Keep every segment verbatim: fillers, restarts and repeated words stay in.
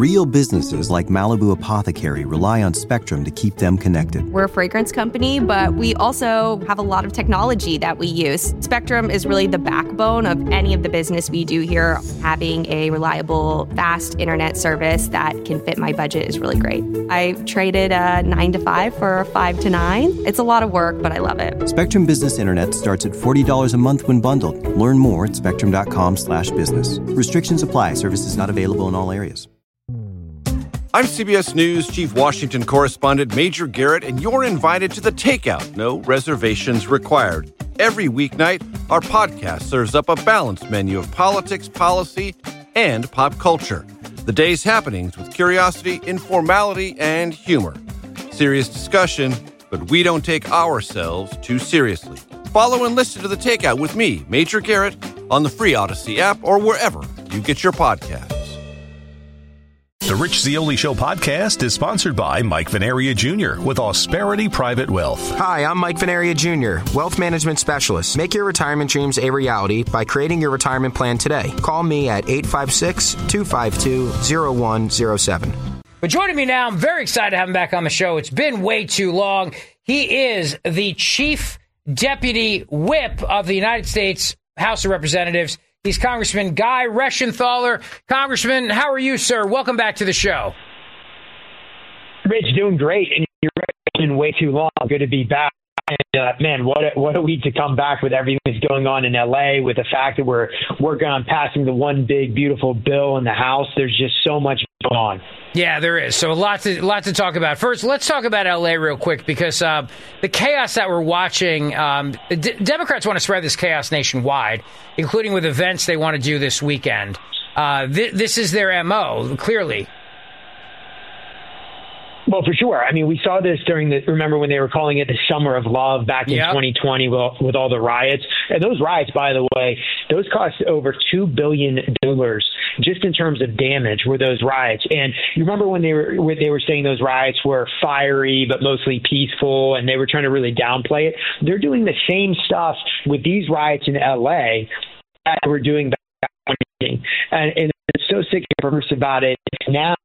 Real businesses like Malibu Apothecary rely on Spectrum to keep them connected. We're a fragrance company, but we also have a lot of technology that we use. Spectrum is really the backbone of any of the business we do here. Having a reliable, fast internet service that can fit my budget is really great. I traded a nine to five for a five to nine. It's a lot of work, but I love it. Spectrum Business Internet starts at forty dollars a month when bundled. Learn more at spectrum.com slash business. Restrictions apply. Services not available in all areas. I'm C B S News Chief Washington Correspondent Major Garrett, and you're invited to The Takeout. No reservations required. Every weeknight, our podcast serves up a balanced menu of politics, policy, and pop culture. The day's happenings with curiosity, informality, and humor. Serious discussion, but we don't take ourselves too seriously. Follow and listen to The Takeout with me, Major Garrett, on the free Odyssey app or wherever you get your podcasts. The Rich Zeoli Show podcast is sponsored by Mike Venaria Junior with Ausperity Private Wealth. Hi, I'm Mike Venaria Junior, Wealth Management Specialist. Make your retirement dreams a reality by creating your retirement plan today. Call me at eight five six, two five two, zero one zero seven. But joining me now, I'm very excited to have him back on the show. It's been way too long. He is the Chief Deputy Whip of the United States House of Representatives. He's Congressman Guy Reschenthaler. Congressman, how are you, sir? Welcome back to the show. Rich, doing great, and you're right, it's been way too long. Good to be back. And, uh, man, what a, what a week to come back with everything that's going on in L A, with the fact that we're working on passing the one big, beautiful bill in the House. There's just so much going on. Yeah, there is. So a lot to, a lot to talk about. First, let's talk about L A real quick, because uh, the chaos that we're watching, um, D- Democrats want to spread this chaos nationwide, including with events they want to do this weekend. Uh, th- this is their M O, clearly. Well, for sure. I mean, we saw this during the, remember when they were calling it the Summer of Love back in yep. twenty twenty with, with all the riots. And those riots, by the way, those cost over two billion dollars just in terms of damage were those riots. And you remember when they were, when they were saying those riots were fiery, but mostly peaceful, and they were trying to really downplay it. They're doing the same stuff with these riots in L A that we're doing back in and, and it's so sick and perverse about it now.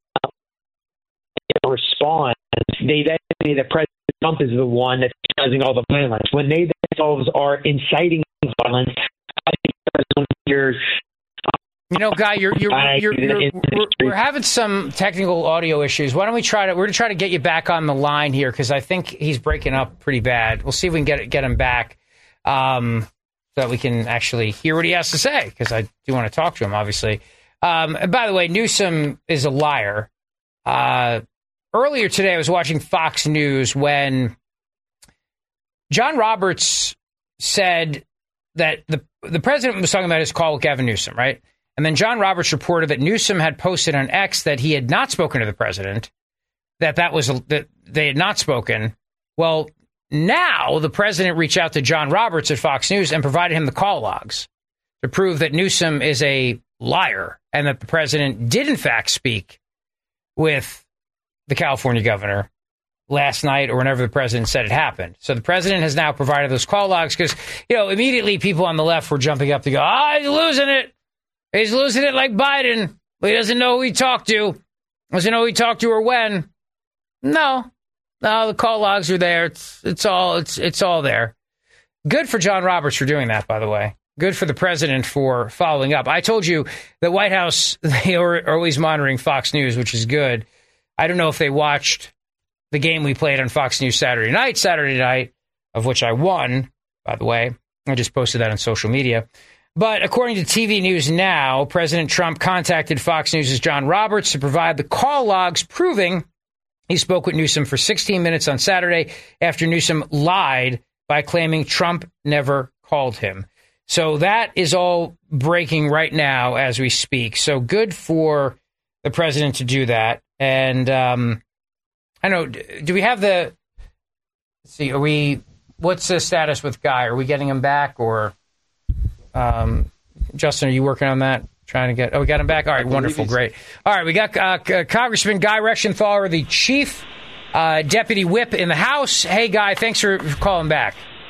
Respond, they then say that President Trump is the one that's causing all the violence when they themselves are inciting violence. I think President years. You know, Guy, you're, you're, you're, you're, we're, we're having some technical audio issues. Why don't we try to? We're going to try to get you back on the line here, because I think he's breaking up pretty bad. We'll see if we can get get him back, um, so that we can actually hear what he has to say, because I do want to talk to him, obviously. Um, and by the way, Newsom is a liar. Uh, Earlier today, I was watching Fox News when John Roberts said that the the president was talking about his call with Gavin Newsom, right? And then John Roberts reported that Newsom had posted on X that he had not spoken to the president, that that was a, that they had not spoken. Well, now the president reached out to John Roberts at Fox News and provided him the call logs to prove that Newsom is a liar and that the president did in fact speak with the California governor last night or whenever the president said it happened. So the president has now provided those call logs because, you know, immediately people on the left were jumping up to go, ah, oh, he's losing it. He's losing it like Biden. He doesn't know who he talked to. Doesn't know who he talked to or when. No, no, the call logs are there. It's it's all it's it's all there. Good for John Roberts for doing that, by the way. Good for the president for following up. I told you the White House, they are always monitoring Fox News, which is good. I don't know if they watched the game we played on Fox News Saturday night, Saturday night, of which I won, by the way. I just posted that on social media. But according to T V News Now, President Trump contacted Fox News' John Roberts to provide the call logs proving he spoke with Newsom for sixteen minutes on Saturday after Newsom lied by claiming Trump never called him. So that is all breaking right now as we speak. So good for the president to do that. And um, I don't know, do we have the, let's see, are we, what's the status with Guy? Are we getting him back or, um, Justin, are you working on that? Trying to get, oh, we got him back? All right, wonderful, great. All right, we got uh, Congressman Guy Reschenthaler, the chief uh, deputy whip in the House. Hey, Guy, thanks for calling back.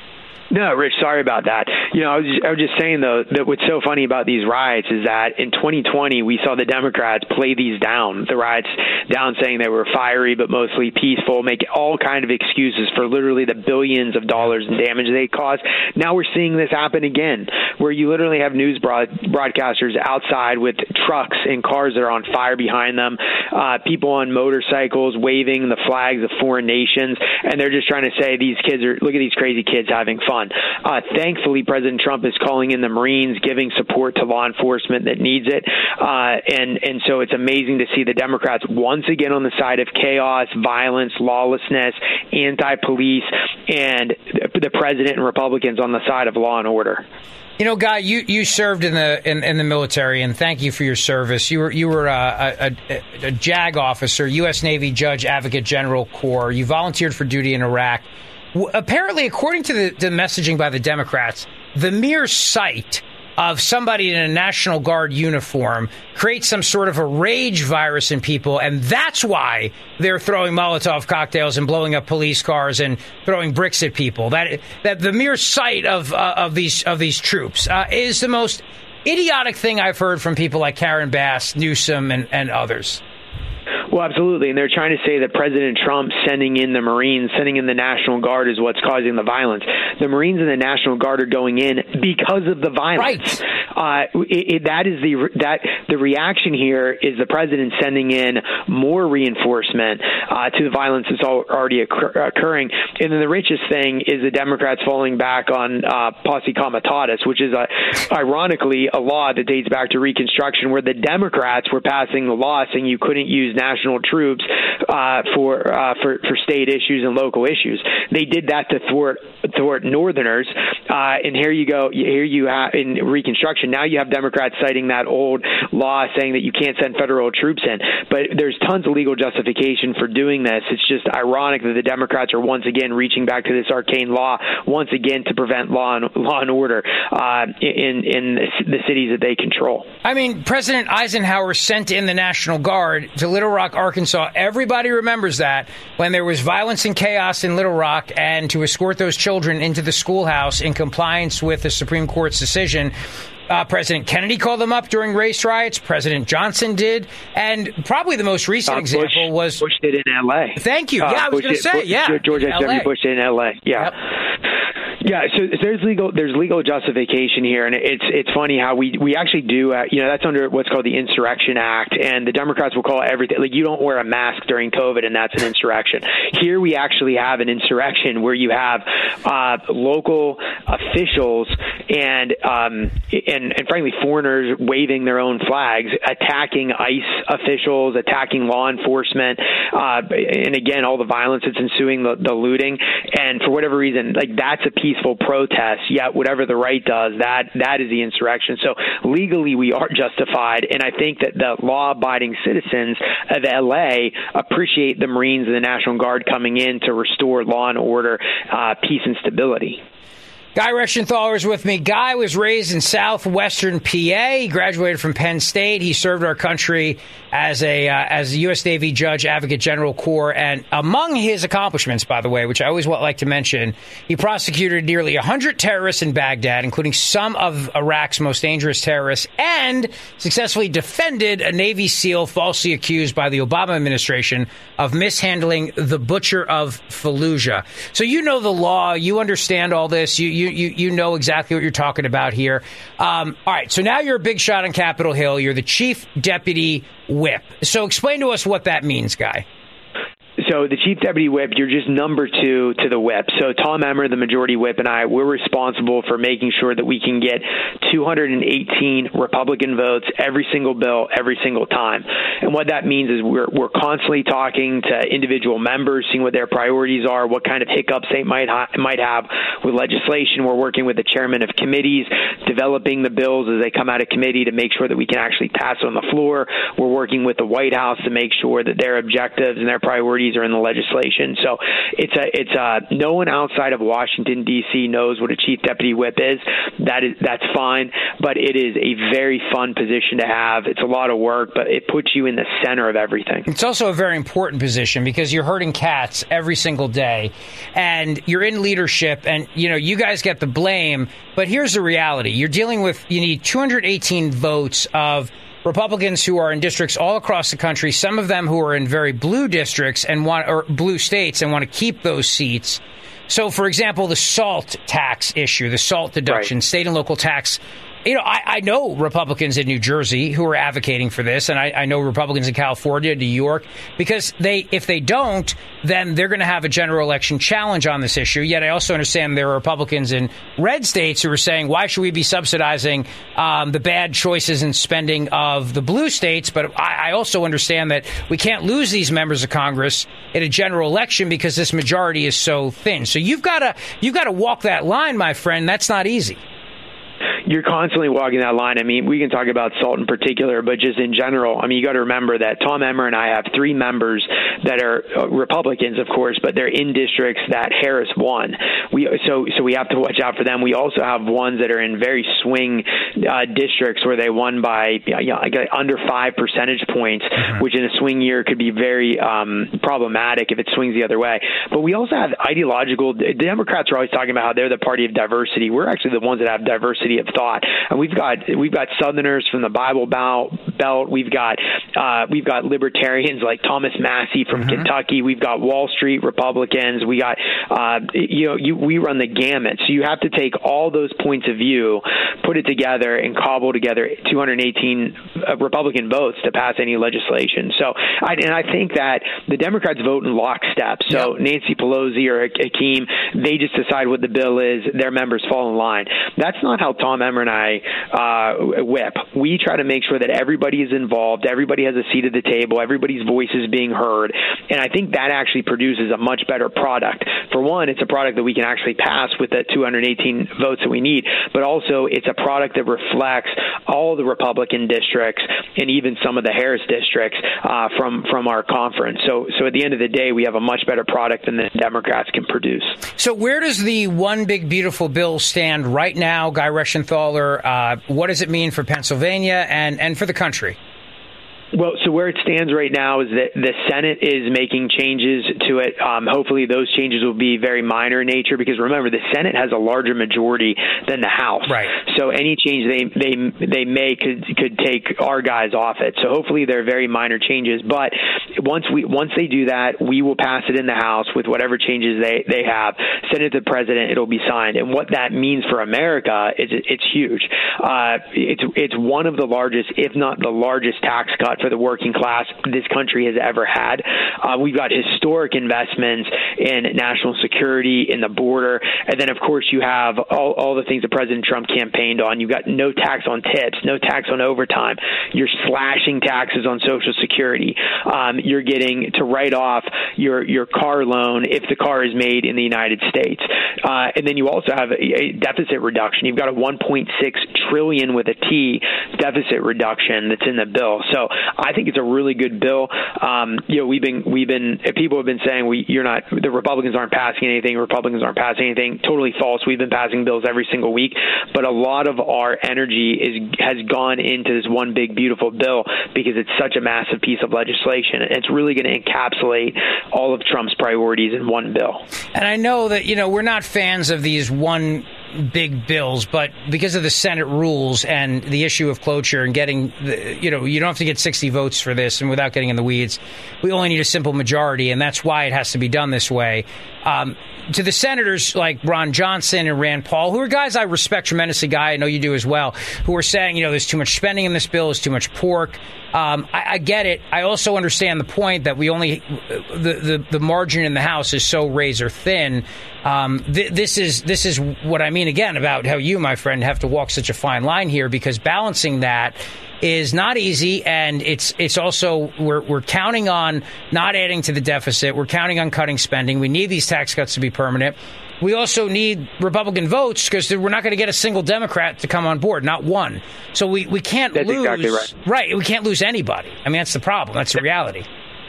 No, Rich, sorry about that. You know, I was, just, I was just saying, though, that what's so funny about these riots is that in twenty twenty, we saw the Democrats play these down, the riots down, saying they were fiery but mostly peaceful, make all kind of excuses for literally the billions of dollars in damage they caused. Now we're seeing this happen again, where you literally have news broad, broadcasters outside with trucks and cars that are on fire behind them, uh, people on motorcycles waving the flags of foreign nations, and they're just trying to say these kids are, look at these crazy kids having fun. Uh, thankfully, President Trump is calling in the Marines, giving support to law enforcement that needs it. Uh, and, and so it's amazing to see the Democrats once again on the side of chaos, violence, lawlessness, anti-police, and the president and Republicans on the side of law and order. You know, Guy, you, you served in the in, in the military, and thank you for your service. You were you were a, a, a JAG officer, U S Navy Judge Advocate General Corps. You volunteered for duty in Iraq. Apparently, according to the, the messaging by the Democrats, the mere sight of somebody in a National Guard uniform creates some sort of a rage virus in people, and that's why they're throwing Molotov cocktails and blowing up police cars and throwing bricks at people. That that the mere sight of uh, of these of these troops uh, is the most idiotic thing I've heard from people like Karen Bass, Newsom, and, and others. Well, absolutely. And they're trying to say that President Trump sending in the Marines, sending in the National Guard is what's causing the violence. The Marines and the National Guard are going in because of the violence. Right. Uh, it, it, that is the that the reaction here is the president sending in more reinforcement uh, to the violence that's already occur- occurring. And then the richest thing is the Democrats falling back on uh, posse comitatus, which is a, ironically a law that dates back to Reconstruction, where the Democrats were passing the law saying you couldn't use national troops uh, for uh, for for state issues and local issues. They did that to thwart thwart Northerners, uh, and here you go. Here you have in Reconstruction. Now you have Democrats citing that old law saying that you can't send federal troops in. But there's tons of legal justification for doing this. It's just ironic that the Democrats are once again reaching back to this arcane law once again to prevent law and law and order uh, in in the cities that they control. I mean, President Eisenhower sent in the National Guard to Little Rock, Arkansas. Everybody remembers that when there was violence and chaos in Little Rock, and to escort those children into the schoolhouse in compliance with the Supreme Court's decision. Uh, President Kennedy called them up during race riots. President Johnson did. And probably the most recent uh, example Bush, was... Bush did in L A. Thank you. Uh, yeah, I was going to say, Bush, yeah. George H W. Bush did in L A. Yeah. Yep. Yeah, so there's legal there's legal justification here, and it's it's funny how we we actually do uh, you know that's under what's called the Insurrection Act, and the Democrats will call everything like you don't wear a mask during COVID, and that's an insurrection. Here we actually have an insurrection where you have uh, local officials and um, and and frankly foreigners waving their own flags, attacking ICE officials, attacking law enforcement, uh, and again all the violence that's ensuing, the, the looting, and for whatever reason, like that's a peaceful protest, yet whatever the right does, that that is the insurrection. So legally we are justified, and I think that the law-abiding citizens of L A appreciate the Marines and the National Guard coming in to restore law and order, uh, peace and stability. Guy Reschenthaler is with me. Guy was raised in southwestern P A. He graduated from Penn State. He served our country as a uh, as a U S Navy Judge Advocate General Corps. And among his accomplishments, by the way, which I always like to mention, he prosecuted nearly one hundred terrorists in Baghdad, including some of Iraq's most dangerous terrorists, and successfully defended a Navy SEAL falsely accused by the Obama administration of mishandling the Butcher of Fallujah. So you know the law. You understand all this. You You, you you know exactly what you're talking about here. Um, all right, so now you're a big shot on Capitol Hill. You're the chief deputy whip. So explain to us what that means, Guy. So the chief deputy whip, you're just number two to the whip. So Tom Emmer, the majority whip, and I, we're responsible for making sure that we can get two hundred eighteen Republican votes every single bill, every single time. And what that means is we're we're constantly talking to individual members, seeing what their priorities are, what kind of hiccups they might ha- might have with legislation. We're working with the chairman of committees, developing the bills as they come out of committee to make sure that we can actually pass on the floor. We're working with the White House to make sure that their objectives and their priorities are in the legislation. So it's a it's a no one outside of Washington D C knows what a chief deputy whip is. That is that's fine, but it is a very fun position to have. It's a lot of work, but it puts you in the center of everything. It's also a very important position because you're herding cats every single day, and you're in leadership, and you know you guys get the blame. But here's the reality: you're dealing with you need two hundred eighteen votes of Republicans who are in districts all across the country, some of them who are in very blue districts and want or blue states and want to keep those seats. So, for example, the SALT tax issue, the SALT deduction, right. State and local tax. You know, I, I know Republicans in New Jersey who are advocating for this, and I, I know Republicans in California, New York, because they, if they don't, then they're going to have a general election challenge on this issue. Yet I also understand there are Republicans in red states who are saying, why should we be subsidizing um, the bad choices in spending of the blue states? But I, I also understand that we can't lose these members of Congress in a general election because this majority is so thin. So you've got to you've got to walk that line, my friend. That's not easy. You're constantly walking that line. I mean, we can talk about SALT in particular, but just in general, I mean, you got to remember that Tom Emmer and I have three members that are Republicans, of course, but they're in districts that Harris won. We so so we have to watch out for them. We also have ones that are in very swing uh, districts where they won by you know, under five percentage points, mm-hmm. which in a swing year could be very um, problematic if it swings the other way. But we also have ideological. The Democrats are always talking about how they're the party of diversity. We're actually the ones that have diversity of thought, and we've got we've got Southerners from the Bible Belt. We've got uh, we've got libertarians like Thomas Massey from mm-hmm. Kentucky. We've got Wall Street Republicans. We got uh, you know you, we run the gamut. So you have to take all those points of view, put it together, and cobble together two hundred eighteen uh, Republican votes to pass any legislation. So I, and I think that the Democrats vote in lockstep. So yep. Nancy Pelosi or Hakeem, they just decide what the bill is. Their members fall in line. That's not how Tom Emmer and I uh, whip. We try to make sure that everybody is involved, everybody has a seat at the table, everybody's voice is being heard, and I think that actually produces a much better product. For one, it's a product that we can actually pass with the two hundred eighteen votes that we need, but also it's a product that reflects all the Republican districts and even some of the Harris districts uh, from from our conference. So, so at the end of the day, we have a much better product than the Democrats can produce. So where does the One Big Beautiful Bill stand right now, Guy Reschenthaler? Uh, what does it mean for Pennsylvania and, and for the country? Well, so where it stands right now is that the Senate is making changes to it. Um, hopefully those changes will be very minor in nature because, remember, the Senate has a larger majority than the House. Right. So any change they they they make could, could take our guys off it. So hopefully they're very minor changes. But once we once they do that, we will pass it in the House with whatever changes they, they have, send it to the President, it'll be signed. And what that means for America is it's huge. Uh, it's, it's one of the largest, if not the largest tax cut for the working class this country has ever had. Uh, we've got historic investments in national security, in the border, and then, of course, you have all, all the things that President Trump campaigned on. You've got no tax on tips, no tax on overtime. You're slashing taxes on Social Security. Um, you're getting to write off your, your car loan if the car is made in the United States. Uh, and then you also have a, a deficit reduction. You've got a one point six trillion with a T deficit reduction that's in the bill. So I think it's a really good bill. Um, you know, we've been we've been people have been saying we you're not the Republicans aren't passing anything. Republicans aren't passing anything. Totally false. We've been passing bills every single week, but a lot of our energy is has gone into this one big beautiful bill because it's such a massive piece of legislation. It's really going to encapsulate all of Trump's priorities in one bill. And I know that you know we're not fans of these one big bills, but because of the Senate rules and the issue of cloture and getting, the, you know, you don't have to get sixty votes for this, and without getting in the weeds, we only need a simple majority, and that's why it has to be done this way. Um, to the senators like Ron Johnson and Rand Paul, who are guys I respect tremendously, Guy, I know you do as well, who are saying, you know, there's too much spending in this bill, there's too much pork. Um, I, I get it. I also understand the point that we only, the, the, the margin in the House is so razor thin. Um, th- this is this is what I mean, again, about how you, my friend, have to walk such a fine line here, because balancing that is not easy, and it's it's also we're we're counting on not adding to the deficit. We're counting on cutting spending. We need these tax cuts to be permanent. We also need Republican votes because we're not going to get a single Democrat to come on board, not one. So we, we can't that's lose. Exactly right. Right, we can't lose anybody. I mean, that's the problem. That's the reality.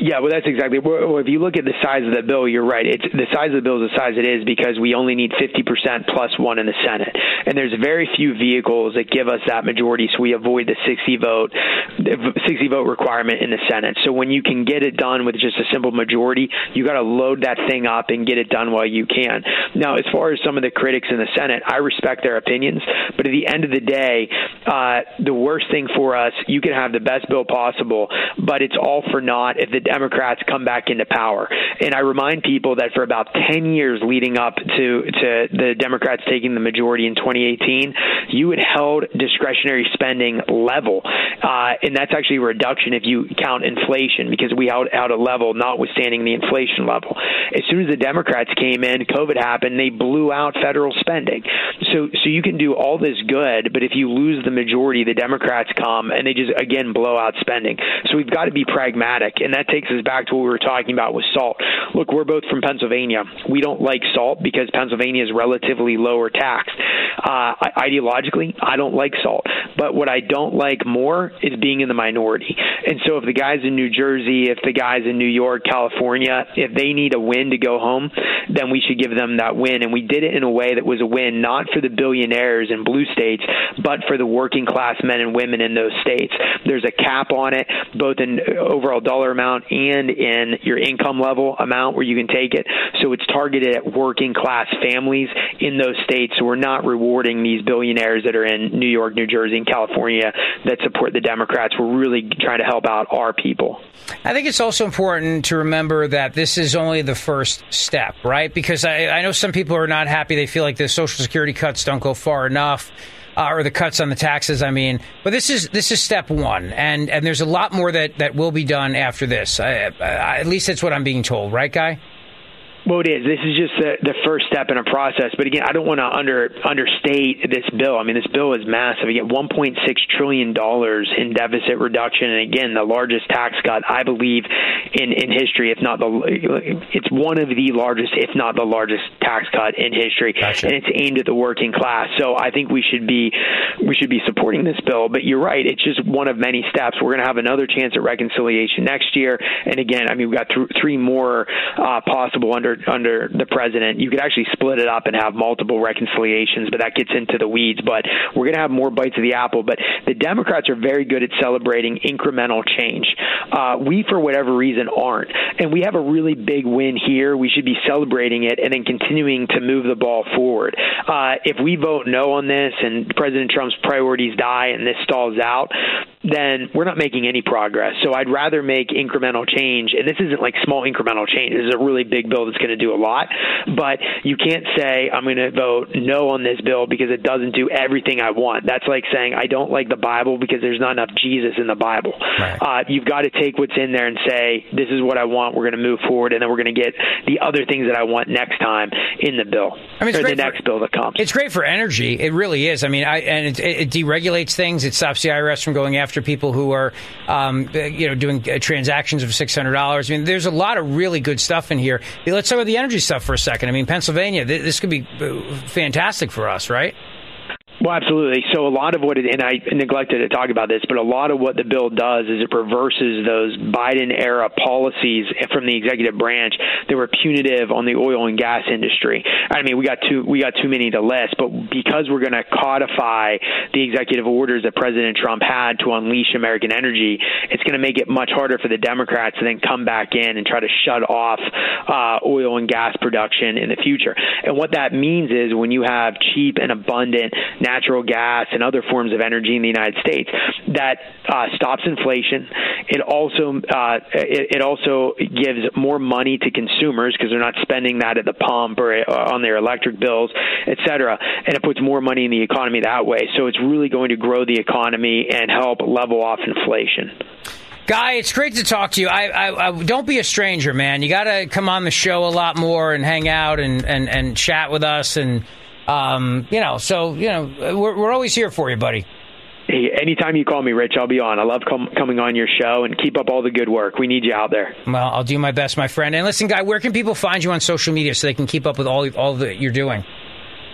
Yeah, well, that's exactly. Well, if you look at the size of the bill, you're right. It's the size of the bill is the size it is because we only need fifty percent plus one in the Senate, and there's very few vehicles that give us that majority, so we avoid the sixty vote, sixty vote requirement in the Senate. So when you can get it done with just a simple majority, you got to load that thing up and get it done while you can. Now, as far as some of the critics in the Senate, I respect their opinions, but at the end of the day, uh, the worst thing for us, you can have the best bill possible, but it's all for naught if the Democrats come back into power. And I remind people that for about ten years leading up to, to the Democrats taking the majority in twenty eighteen, you had held discretionary spending level. Uh, and that's actually a reduction if you count inflation, because we held out a level notwithstanding the inflation level. As soon as the Democrats came in, COVID happened, they blew out federal spending. So, so you can do all this good, but if you lose the majority, the Democrats come and they just, again, blow out spending. So we've got to be pragmatic. And that takes us back to what we were talking about with salt. Look, we're both from Pennsylvania. We don't like salt because Pennsylvania is relatively lower taxed. Uh, ideologically, I don't like salt. But what I don't like more is being in the minority. And so if the guys in New Jersey, if the guys in New York, California, if they need a win to go home, then we should give them that win. And we did it in a way that was a win, not for the billionaires in blue states, but for the working class men and women in those states. There's a cap on it, both in overall dollar amount and in your income level amount where you can take it. So it's targeted at working class families in those states. So we're not rewarding these billionaires that are in New York, New Jersey, and California that support the Democrats. We're really trying to help out our people. I think it's also important to remember that this is only the first step, right? Because I, I know some people are not happy. They feel like the Social Security cuts don't go far enough. Uh, or the cuts on the taxes, I mean. But this is this is step one, and, and there's a lot more that, that will be done after this. I, I, at least that's what I'm being told. Right, Guy? Well, it is. This is just the, the first step in a process. But again, I don't want to under understate this bill. I mean, this bill is massive. You get one point six trillion dollars in deficit reduction. And again, the largest tax cut, I believe, in, in history, if not the, it's one of the largest, if not the largest tax cut in history. Gotcha. And it's aimed at the working class. So I think we should be, we should be supporting this bill. But you're right. It's just one of many steps. We're going to have another chance at reconciliation next year. And again, I mean, we've got th- three more uh, possible under under the president. You could actually split it up and have multiple reconciliations, but that gets into the weeds. But we're going to have more bites of the apple. But the Democrats are very good at celebrating incremental change. Uh, we, for whatever reason, aren't. And we have a really big win here. We should be celebrating it and then continuing to move the ball forward. Uh, if we vote no on this and President Trump's priorities die and this stalls out, then we're not making any progress. So I'd rather make incremental change. And this isn't like small incremental change. This is a really big bill that's going to do a lot. But you can't say, I'm going to vote no on this bill because it doesn't do everything I want. That's like saying, I don't like the Bible because there's not enough Jesus in the Bible. Right. Uh, you've got to take what's in there and say, this is what I want. We're going to move forward. And then we're going to get the other things that I want next time in the bill. I mean, it's or the next for, bill that comes. It's great for energy. It really is. I mean, I, and it, it deregulates things. It stops the I R S from going after people who are, um, you know, doing uh, transactions of six hundred dollars. I mean, there's a lot of really good stuff in here. Let's talk about the energy stuff for a second. I mean, Pennsylvania, th- this could be fantastic for us, right? Well, absolutely. So a lot of what it, and I neglected to talk about this, but a lot of what the bill does is it reverses those Biden-era policies from the executive branch that were punitive on the oil and gas industry. I mean, we got too we got too many to list, but because we're going to codify the executive orders that President Trump had to unleash American energy, it's going to make it much harder for the Democrats to then come back in and try to shut off uh, oil and gas production in the future. And what that means is when you have cheap and abundant natural gas and other forms of energy in the United States, that uh, stops inflation. It also uh, it, it also gives more money to consumers because they're not spending that at the pump or on their electric bills, et cetera. And it puts more money in the economy that way. So it's really going to grow the economy and help level off inflation. Guy, it's great to talk to you. I, I, I don't be a stranger, man. You got to come on the show a lot more and hang out and, and, and chat with us and. Um, you know, so, you know, we're, we're always here for you, buddy. Hey, anytime you call me, Rich, I'll be on. I love com- coming on your show, and keep up all the good work. We need you out there. Well, I'll do my best, my friend. And listen, Guy, where can people find you on social media so they can keep up with all all that you're doing?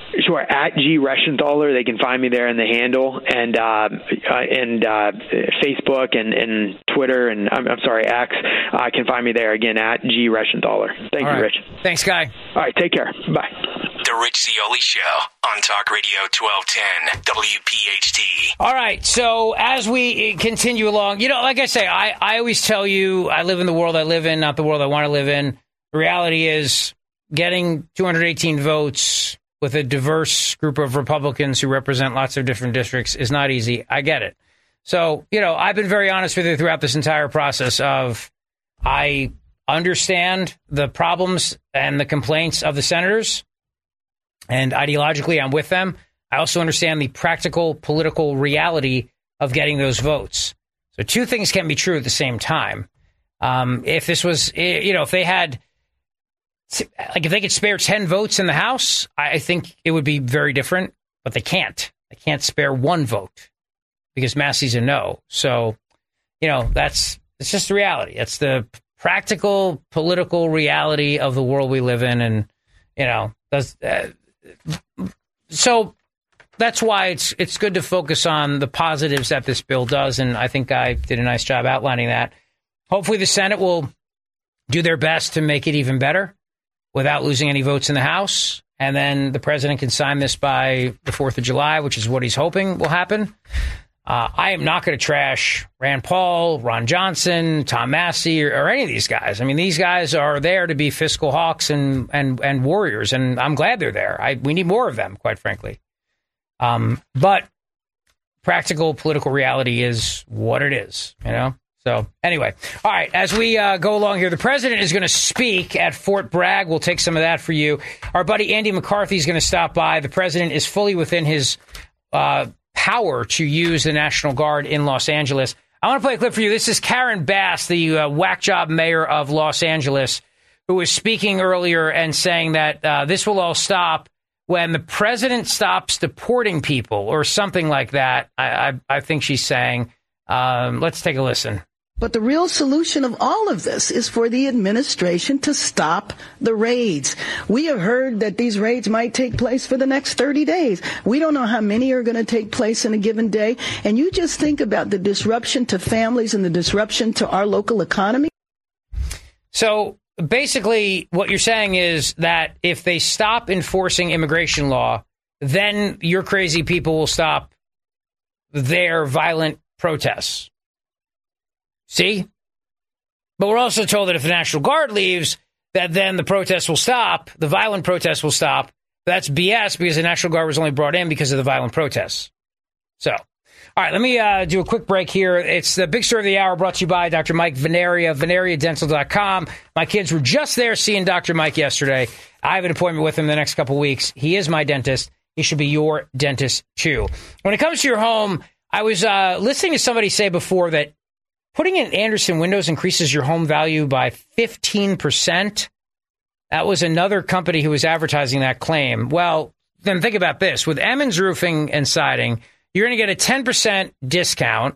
Sure, at G Reschenthaler. They can find me there in the handle, and uh, uh, and uh, Facebook and, and Twitter, and I'm, I'm sorry, X. Uh, can find me there again at G Reschenthaler. Thank All you, right. Rich. Thanks, Guy. All right, take care. Bye. The Rich Zeoli Show on Talk Radio twelve ten W P H T. All right, so as we continue along, you know, like I say, I, I always tell you I live in the world I live in, not the world I want to live in. The reality is getting two hundred eighteen votes with a diverse group of Republicans who represent lots of different districts is not easy. I get it. So, you know, I've been very honest with you throughout this entire process of I understand the problems and the complaints of the senators, and ideologically I'm with them. I also understand the practical political reality of getting those votes. So two things can be true at the same time. Um, if this was, you know, if they had, like if they could spare ten votes in the House, I think it would be very different, but they can't. They can't spare one vote because Massey's a no. So, you know, that's, it's just the reality. It's the practical political reality of the world we live in. And, you know, that's, uh, so that's why it's it's good to focus on the positives that this bill does, and I think I did a nice job outlining that. Hopefully the Senate will do their best to make it even better without losing any votes in the House, and then the president can sign this by the fourth of July, which is what he's hoping will happen. Uh, I am not going to trash Rand Paul, Ron Johnson, Tom Massey, or, or any of these guys. I mean, these guys are there to be fiscal hawks and and, and warriors, and I'm glad they're there. I, we need more of them, quite frankly. Um, but practical political reality is what it is, you know? So anyway, all right, as we uh, go along here, the president is going to speak at Fort Bragg. We'll take some of that for you. Our buddy Andy McCarthy is going to stop by. The president is fully within his uh, power to use the National Guard in Los Angeles. I want to play a clip for you. This is Karen Bass, the uh, whack job mayor of Los Angeles, who was speaking earlier and saying that uh, this will all stop when the president stops deporting people or something like that. I, I, I think she's saying. Um, let's take a listen. But the real solution of all of this is for the administration to stop the raids. We have heard that these raids might take place for the next thirty days. We don't know how many are going to take place in a given day. And you just think about the disruption to families and the disruption to our local economy. So basically what you're saying is that if they stop enforcing immigration law, then your crazy people will stop their violent protests. See? But we're also told that if the National Guard leaves, that then the protests will stop, the violent protests will stop. That's B S because the National Guard was only brought in because of the violent protests. So, all right, let me uh, do a quick break here. It's the big story of the hour brought to you by Doctor Mike Veneria, veneria dental dot com. My kids were just there seeing Doctor Mike yesterday. I have an appointment with him the next couple of weeks. He is my dentist. He should be your dentist, too. When it comes to your home, I was uh, listening to somebody say before that putting in Andersen windows increases your home value by fifteen percent. That was another company who was advertising that claim. Well, then think about this. With Emmons Roofing and Siding, you're going to get a ten percent discount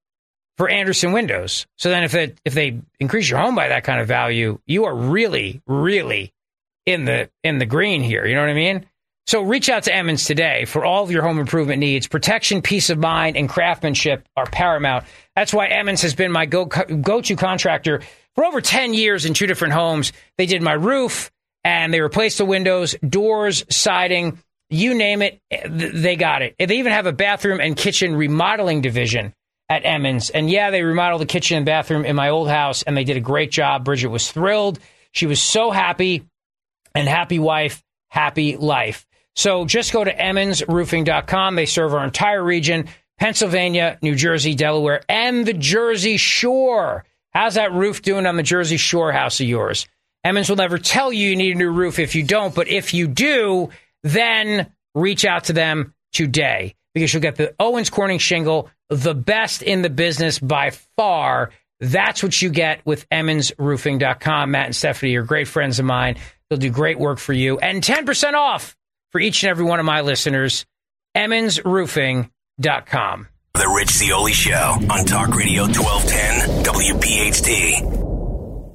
for Andersen windows. So then if it, if they increase your home by that kind of value, you are really, really in the in the green here. You know what I mean? So reach out to Emmons today for all of your home improvement needs. Protection, peace of mind, and craftsmanship are paramount. That's why Emmons has been my go, go-to contractor for over ten years in two different homes. They did my roof, and they replaced the windows, doors, siding, you name it, they got it. They even have a bathroom and kitchen remodeling division at Emmons. And yeah, they remodeled the kitchen and bathroom in my old house, and they did a great job. Bridget was thrilled. She was so happy, and happy wife, happy life. So just go to emmons roofing dot com. They serve our entire region, Pennsylvania, New Jersey, Delaware, and the Jersey Shore. How's that roof doing on the Jersey Shore house of yours? Emmons will never tell you you need a new roof if you don't, but if you do, then reach out to them today because you'll get the Owens Corning shingle, the best in the business by far. That's what you get with emmons roofing dot com. Matt and Stephanie are great friends of mine. They'll do great work for you. And ten percent off for each and every one of my listeners, emmons roofing dot com. The Rich Zeoli Show on Talk Radio twelve ten W P H T.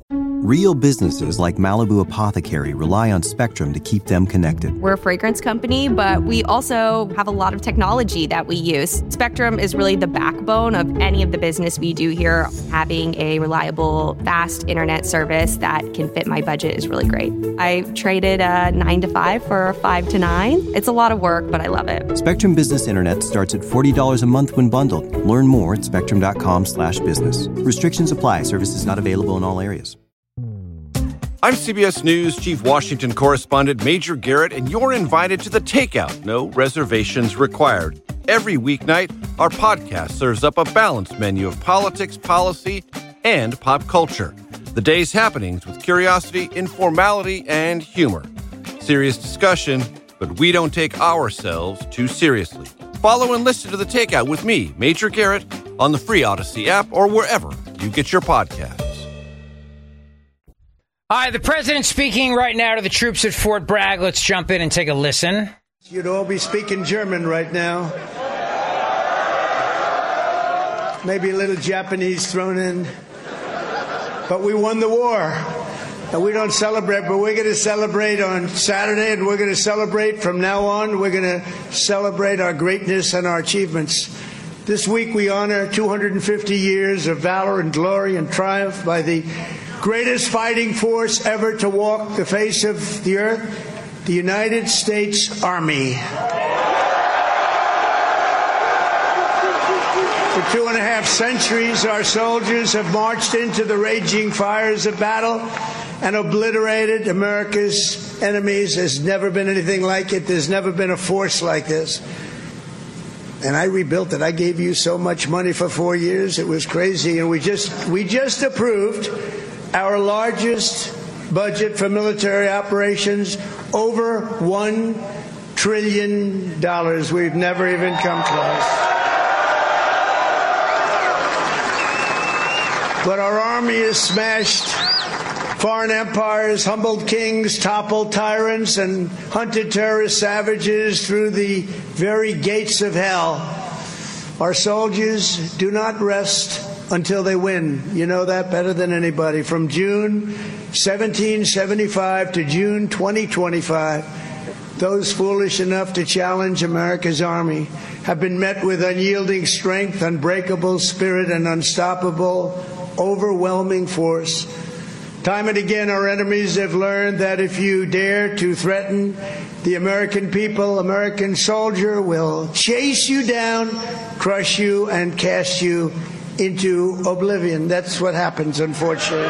Real businesses like Malibu Apothecary rely on Spectrum to keep them connected. We're a fragrance company, but we also have a lot of technology that we use. Spectrum is really the backbone of any of the business we do here. Having a reliable, fast internet service that can fit my budget is really great. I traded a nine to five for a five to nine. It's a lot of work, but I love it. Spectrum Business Internet starts at forty dollars a month when bundled. Learn more at spectrum.com slash business. Restrictions apply. Services not available in all areas. I'm C B S News Chief Washington Correspondent Major Garrett, and you're invited to the Takeout. No reservations required. Every weeknight, our podcast serves up a balanced menu of politics, policy, and pop culture. The day's happenings with curiosity, informality, and humor. Serious discussion, but we don't take ourselves too seriously. Follow and listen to The Takeout with me, Major Garrett, on the free Odyssey app or wherever you get your podcasts. Hi, the president speaking right now to the troops at Fort Bragg. Let's jump in and take a listen. You'd all be speaking German right now. Maybe a little Japanese thrown in. But we won the war. And we don't celebrate, but we're going to celebrate on Saturday, and we're going to celebrate from now on. We're going to celebrate our greatness and our achievements. This week we honor two hundred fifty years of valor and glory and triumph by the greatest fighting force ever to walk the face of the earth, the United States Army. For two and a half centuries, our soldiers have marched into the raging fires of battle and obliterated America's enemies. There's never been anything like it. There's never been a force like this. And I rebuilt it. I gave you so much money for four years. It was crazy. And we just we just approved our largest budget for military operations, over one trillion dollars. We've never even come close. But our army has smashed foreign empires, humbled kings, toppled tyrants, and hunted terrorist savages through the very gates of hell. Our soldiers do not rest until they win. You know that better than anybody. From June seventeen seventy-five to June twenty twenty-five, those foolish enough to challenge America's army have been met with unyielding strength, unbreakable spirit, and unstoppable, overwhelming force. Time and again, our enemies have learned that if you dare to threaten the American people, American soldier will chase you down, crush you, and cast you into oblivion. That's what happens, unfortunately.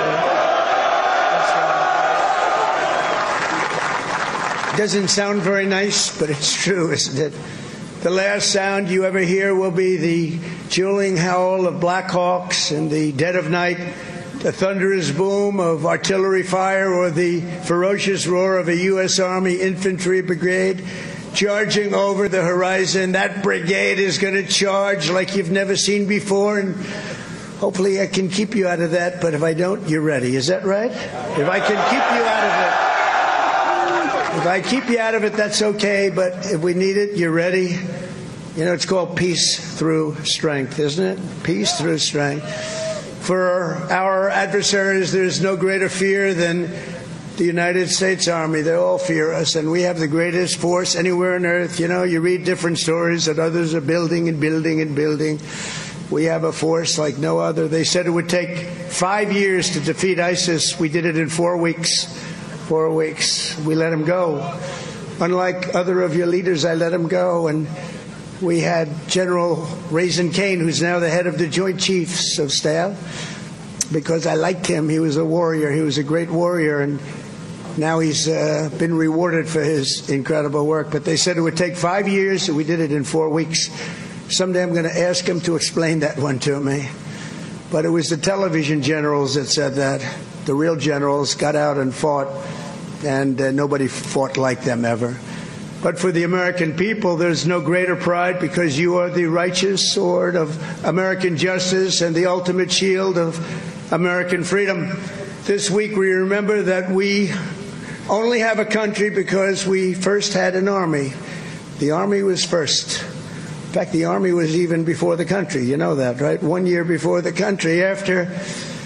It doesn't sound very nice, but it's true, isn't it? The last sound you ever hear will be the chilling howl of Black Hawks in the dead of night, the thunderous boom of artillery fire, or the ferocious roar of a U S Army infantry brigade charging over the horizon. That brigade is going to charge like you've never seen before, and hopefully I can keep you out of that, but if I don't, you're ready. Is that right? If I can keep you out of it, if I keep you out of it, that's okay, but if we need it, you're ready. You know, it's called peace through strength, isn't it? Peace through strength. For our adversaries, there's no greater fear than the United States Army. They all fear us, and we have the greatest force anywhere on earth. You know, you read different stories that others are building and building and building. We have a force like no other. They said it would take five years to defeat ISIS. We did it in four weeks. Four weeks. We let them go. Unlike other of your leaders, I let them go, and we had General Raisin Kane, who's now the head of the Joint Chiefs of Staff, because I liked him. He was a warrior. He was a great warrior, and now he's uh, been rewarded for his incredible work. But they said it would take five years, and we did it in four weeks. Someday I'm going to ask him to explain that one to me. But it was the television generals that said that. The real generals got out and fought, and uh, nobody fought like them ever. But for the American people, there's no greater pride, because you are the righteous sword of American justice and the ultimate shield of American freedom. This week we remember that we only have a country because we first had an army. The army was first. In fact, the army was even before the country. You know that, right? One year before the country. After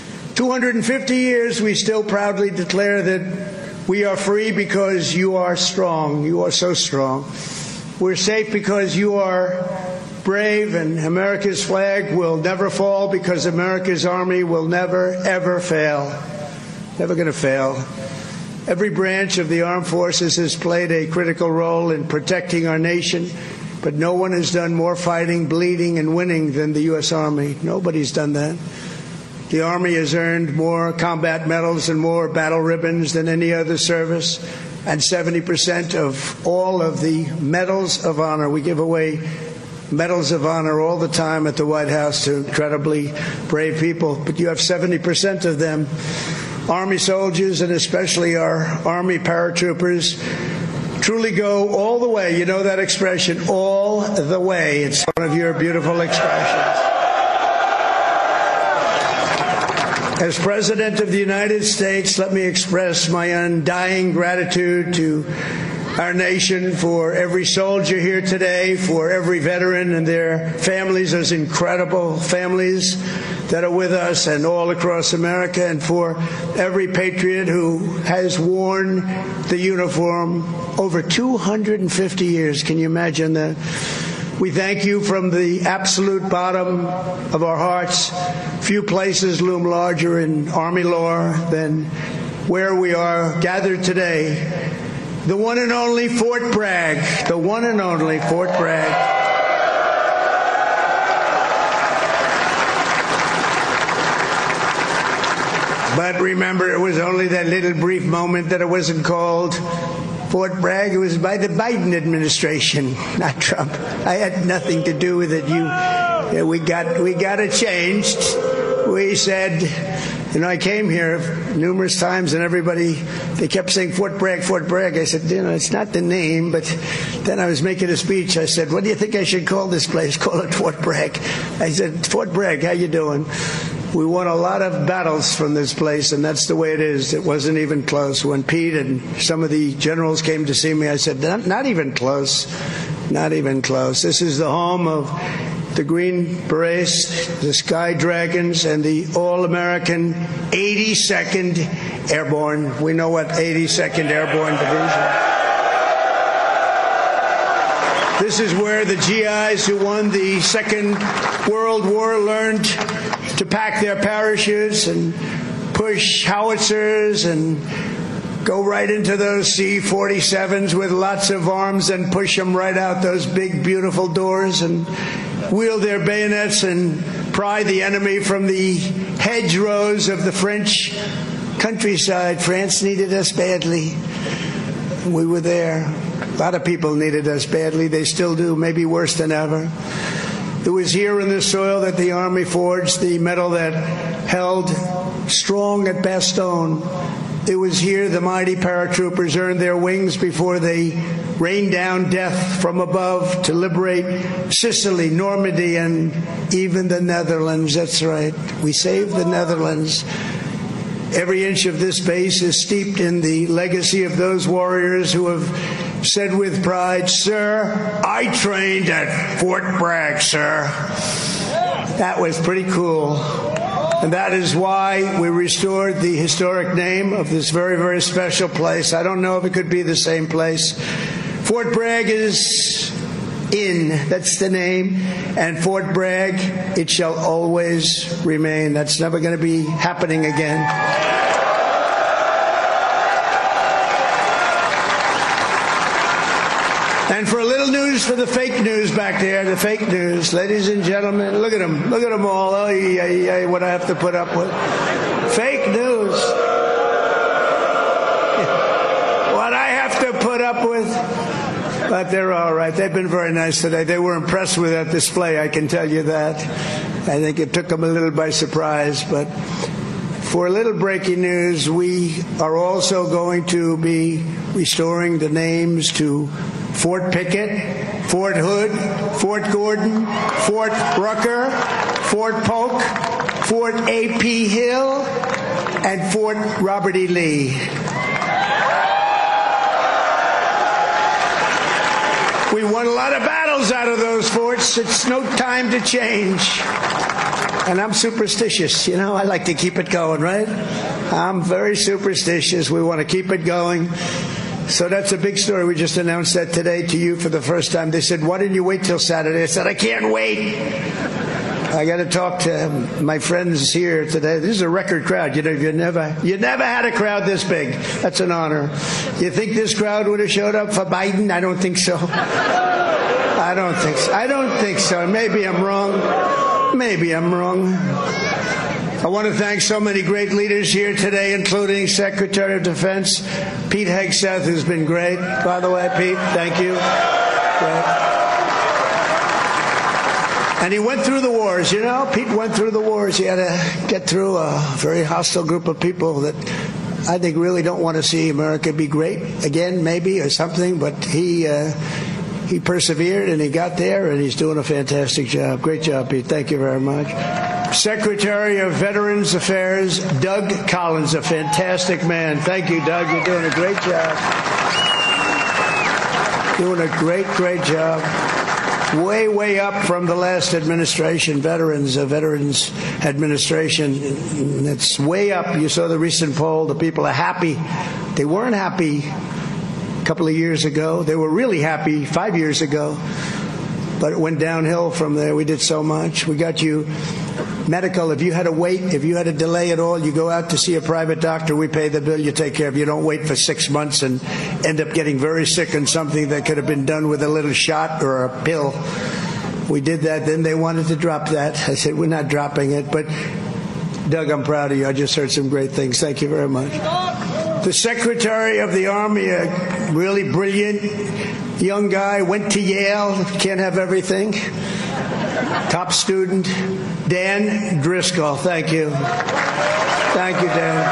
two hundred fifty years, we still proudly declare that we are free because you are strong. You are so strong. We're safe because you are brave, and America's flag will never fall because America's army will never, ever fail. Never going to fail. Every branch of the armed forces has played a critical role in protecting our nation, but no one has done more fighting, bleeding, and winning than the U S Army. Nobody's done that. The Army has earned more combat medals and more battle ribbons than any other service, and seventy percent of all of the medals of honor. We give away medals of honor all the time at the White House to incredibly brave people, but you have seventy percent of them, Army soldiers, and especially our Army paratroopers, truly go all the way. You know that expression, all the way. It's one of your beautiful expressions. As President of the United States, let me express my undying gratitude to our nation, for every soldier here today, for every veteran and their families, those incredible families that are with us and all across America, and for every patriot who has worn the uniform over two hundred fifty years. Can you imagine that? We thank you from the absolute bottom of our hearts. Few places loom larger in Army lore than where we are gathered today. The one and only Fort Bragg. The one and only Fort Bragg. But remember, it was only that little brief moment that it wasn't called Fort Bragg. It was by the Biden administration, not Trump. I had nothing to do with it. You, yeah, we got we got it changed. We said, you know, I came here numerous times, and everybody, they kept saying Fort Bragg, Fort Bragg. I said, you know, it's not the name. But then I was making a speech. I said, what do you think I should call this place? Call it Fort Bragg. I said, Fort Bragg, how you doing? We won a lot of battles from this place, and that's the way it is. It wasn't even close. When Pete and some of the generals came to see me, I said, not, not even close. Not even close. This is the home of the Green Berets, the Sky Dragons, and the All-American eighty-second Airborne. We know what eighty-second Airborne Division. This is where the G Is who won the Second World War learned to pack their parachutes and push howitzers and go right into those C forty-sevens with lots of arms and push them right out those big, beautiful doors and wield their bayonets and pry the enemy from the hedgerows of the French countryside. France needed us badly. We were there. A lot of people needed us badly. They still do, maybe worse than ever. It was here in the soil that the Army forged the medal that held strong at Bastogne. It was here the mighty paratroopers earned their wings before they rained down death from above to liberate Sicily, Normandy, and even the Netherlands. That's right. We saved the Netherlands. Every inch of this base is steeped in the legacy of those warriors who have said with pride, "Sir, I trained at Fort Bragg, sir." That was pretty cool. And that is why we restored the historic name of this very, very special place. I don't know if it could be the same place. Fort Bragg is in. That's the name. And Fort Bragg, it shall always remain. That's never going to be happening again. And for a little news for the fake news back there, the fake news, ladies and gentlemen, look at them. Look at them all. Oh, yeah, yeah, what I have to put up with. Fake news. What I have to put up with. But they're all right. They've been very nice today. They were impressed with that display, I can tell you that. I think it took them a little by surprise. But for a little breaking news, we are also going to be restoring the names to Fort Pickett, Fort Hood, Fort Gordon, Fort Rucker, Fort Polk, Fort A P Hill, and Fort Robert E. Lee. We won a lot of battles out of those forts. It's no time to change. And I'm superstitious. You know, I like to keep it going, right? I'm very superstitious. We want to keep it going. So that's a big story. We just announced that today to you for the first time. They said, why didn't you wait till Saturday? I said, I can't wait. I got to talk to my friends here today. This is a record crowd. You know, you never, you never had a crowd this big. That's an honor. You think this crowd would have showed up for Biden? I don't think so. I don't think so. I don't think so. Maybe I'm wrong. Maybe I'm wrong. I want to thank so many great leaders here today, including Secretary of Defense Pete Hegseth, who's been great. By the way, Pete, thank you. Great. And he went through the wars, you know. Pete went through the wars. He had to get through a very hostile group of people that I think really don't want to see America be great again, maybe, or something. But he uh, he persevered, and he got there, and he's doing a fantastic job. Great job, Pete. Thank you very much. Secretary of Veterans Affairs, Doug Collins, a fantastic man. Thank you, Doug. You're doing a great job. Doing a great, great job. Way, way up from the last administration, Veterans, uh, Veterans Administration. It's way up. You saw the recent poll. The people are happy. They weren't happy a couple of years ago. They were really happy five years ago. But it went downhill from there. We did so much. We got you medical. If you had to wait, if you had to delay at all, you go out to see a private doctor. We pay the bill. You take care of it. You don't wait for six months and end up getting very sick on something that could have been done with a little shot or a pill. We did that. Then they wanted to drop that. I said, we're not dropping it. But, Doug, I'm proud of you. I just heard some great things. Thank you very much. The Secretary of the Army, a really brilliant young guy, went to Yale. Can't have everything. Top student, Dan Driscoll. Thank you. Thank you, Dan.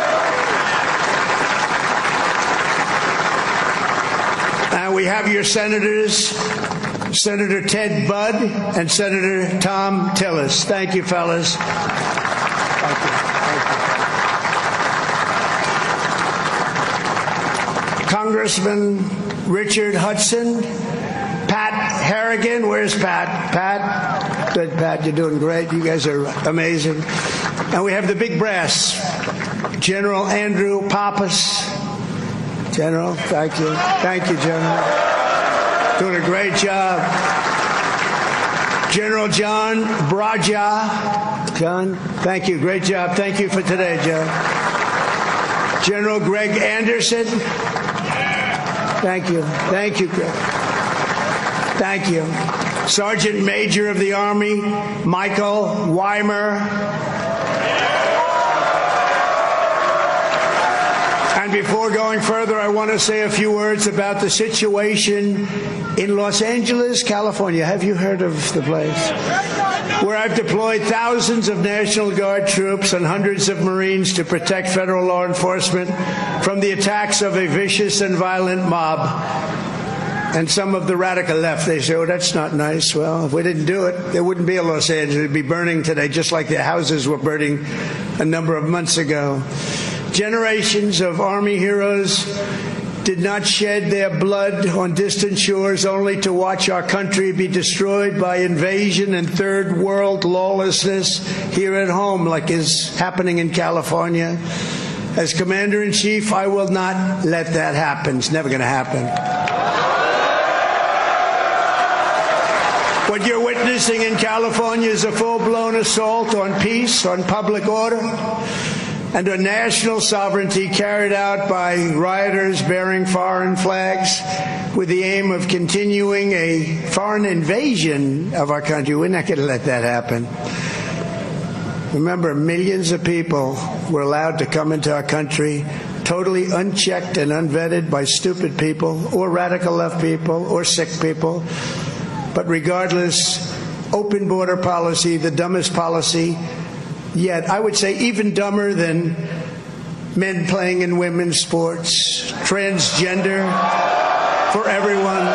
And we have your senators, Senator Ted Budd and Senator Tom Tillis. Thank you, fellas. Thank you. Thank you. Congressman Richard Hudson, Pat Harrigan. Where's Pat? Pat? Good, Pat. You're doing great. You guys are amazing. And we have the big brass. General Andrew Pappas. General, thank you. Thank you, General. Doing a great job. General John Braja. John, thank you. Great job. Thank you for today, John. General Greg Anderson. Thank you. Thank you, Greg. Thank you. Sergeant Major of the Army, Michael Weimer. And before going further, I want to say a few words about the situation in Los Angeles, California. Have you heard of the place? Where I've deployed thousands of National Guard troops and hundreds of Marines to protect federal law enforcement from the attacks of a vicious and violent mob. And some of the radical left, they say, oh, that's not nice. Well, if we didn't do it, there wouldn't be a Los Angeles. It would be burning today, just like the houses were burning a number of months ago. Generations of Army heroes did not shed their blood on distant shores only to watch our country be destroyed by invasion and third world lawlessness here at home, like is happening in California. As Commander-in-Chief, I will not let that happen. It's never going to happen. What you're witnessing in California is a full-blown assault on peace, on public order, and on national sovereignty carried out by rioters bearing foreign flags with the aim of continuing a foreign invasion of our country. We're not going to let that happen. Remember, millions of people were allowed to come into our country totally unchecked and unvetted by stupid people or radical left people or sick people. But regardless, open border policy, the dumbest policy yet. I would say even dumber than men playing in women's sports, transgender for everyone.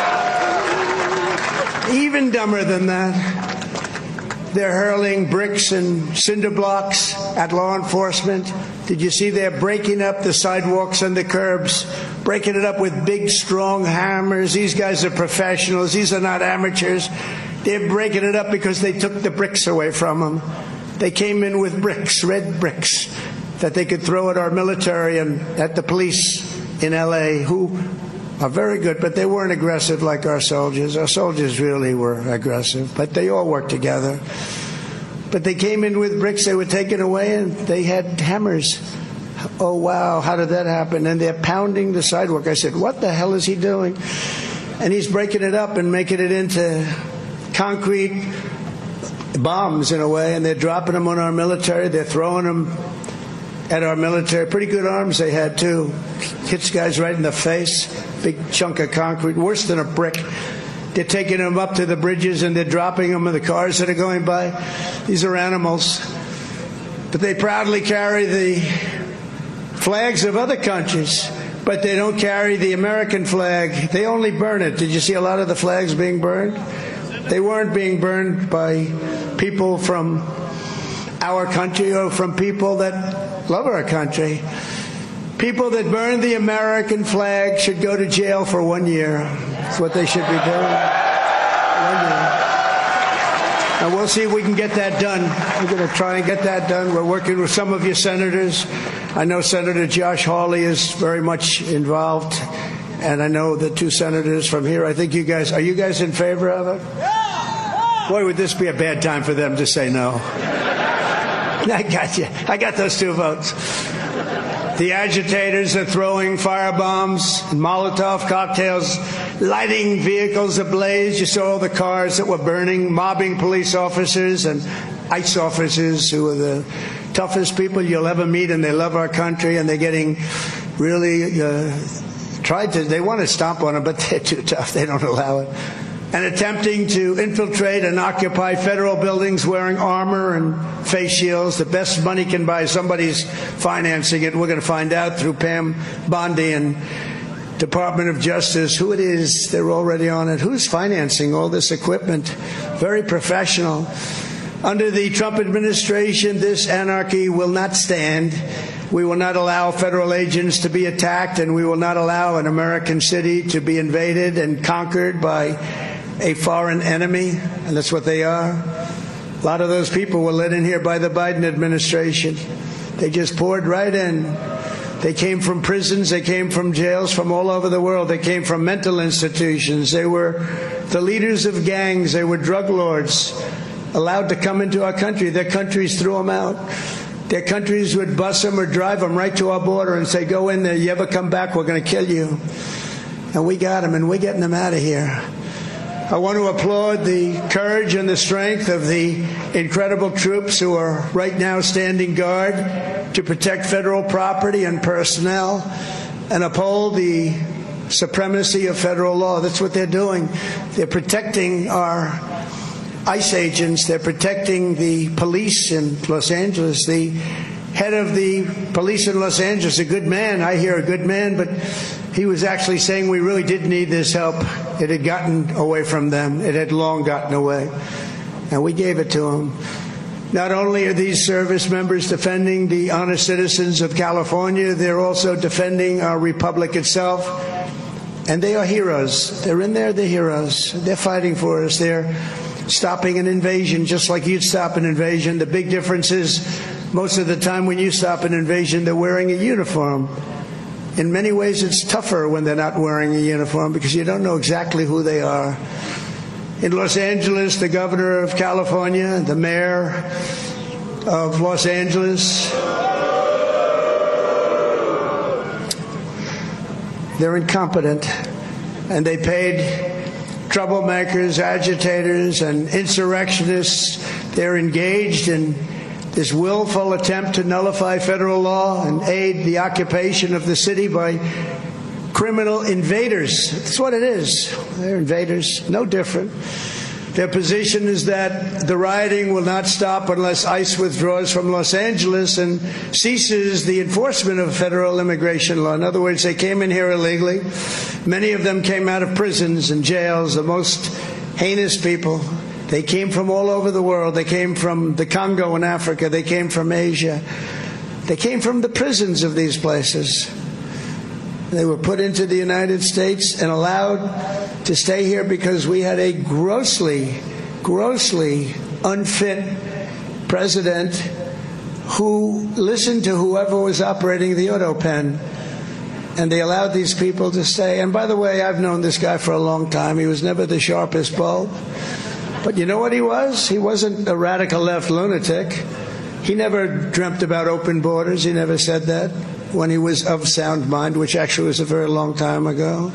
Even dumber than that. They're hurling bricks and cinder blocks at law enforcement. Did you see they're breaking up the sidewalks and the curbs, breaking it up with big, strong hammers? These guys are professionals. These are not amateurs. They're breaking it up because they took the bricks away from them. They came in with bricks, red bricks, that they could throw at our military and at the police in L A, who are very good, but they weren't aggressive like our soldiers. Our soldiers really were aggressive, but they all worked together. But they came in with bricks, they were taken away, and they had hammers. Oh, wow, how did that happen? And they're pounding the sidewalk. I said, what the hell is he doing? And he's breaking it up and making it into concrete bombs in a way, and they're dropping them on our military. They're throwing them at our military. Pretty good arms they had, too. Hits guys right in the face. Big chunk of concrete, worse than a brick. They're taking them up to the bridges and they're dropping them in the cars that are going by. These are animals. But they proudly carry the flags of other countries, but they don't carry the American flag. They only burn it. Did you see a lot of the flags being burned? They weren't being burned by people from our country or from people that love our country. People that burn the American flag should go to jail for one year. That's what they should be doing. One year. And we'll see if we can get that done. We're going to try and get that done. We're working with some of your senators. I know Senator Josh Hawley is very much involved. And I know the two senators from here. I think you guys, are you guys in favor of it? Boy, would this be a bad time for them to say no. I got you. I got those two votes. The agitators are throwing firebombs and Molotov cocktails, lighting vehicles ablaze. You saw all the cars that were burning, mobbing police officers and ICE officers who are the toughest people you'll ever meet, and they love our country, and they're getting really uh, tried to, they want to stomp on them, but they're too tough. They don't allow it. And attempting to infiltrate and occupy federal buildings wearing armor and face shields. The best money can buy, somebody's financing it. We're going to find out through Pam Bondi and Department of Justice who it is. They're already on it. Who's financing all this equipment? Very professional. Under the Trump administration, this anarchy will not stand. We will not allow federal agents to be attacked, and we will not allow an American city to be invaded and conquered by a foreign enemy, and that's what they are. A lot of those people were let in here by the Biden administration. They just poured right in. They came from prisons, they came from jails from all over the world. They came from mental institutions. They were the leaders of gangs. They were drug lords allowed to come into our country. Their countries threw them out. Their countries would bus them or drive them right to our border and say, go in there, you ever come back, we're going to kill you. And we got them, and we're getting them out of here. I want to applaud the courage and the strength of the incredible troops who are right now standing guard to protect federal property and personnel and uphold the supremacy of federal law. That's what they're doing. They're protecting our ICE agents. They're protecting the police in Los Angeles. The head of the police in Los Angeles, a good man. I hear a good man, but he was actually saying we really did need this help. It had gotten away from them. It had long gotten away. And we gave it to them. Not only are these service members defending the honest citizens of California, they're also defending our republic itself. And they are heroes. They're in there, they're heroes. They're fighting for us. They're stopping an invasion just like you'd stop an invasion. The big difference is most of the time when you stop an invasion, they're wearing a uniform. In many ways, it's tougher when they're not wearing a uniform because you don't know exactly who they are. In Los Angeles, the governor of California, the mayor of Los Angeles, they're incompetent, and they paid troublemakers, agitators, and insurrectionists. They're engaged in this willful attempt to nullify federal law and aid the occupation of the city by criminal invaders. That's what it is. They're invaders, no different. Their position is that the rioting will not stop unless ICE withdraws from Los Angeles and ceases the enforcement of federal immigration law. In other words, they came in here illegally. Many of them came out of prisons and jails, the most heinous people. They came from all over the world. They came from the Congo in Africa. They came from Asia. They came from the prisons of these places. They were put into the United States and allowed to stay here because we had a grossly grossly unfit president who listened to whoever was operating the auto pen. And they allowed these people to stay. And by the way, I've known this guy for a long time. He was never the sharpest bulb. But you know what he was? He wasn't a radical left lunatic. He never dreamt about open borders. He never said that when he was of sound mind, which actually was a very long time ago.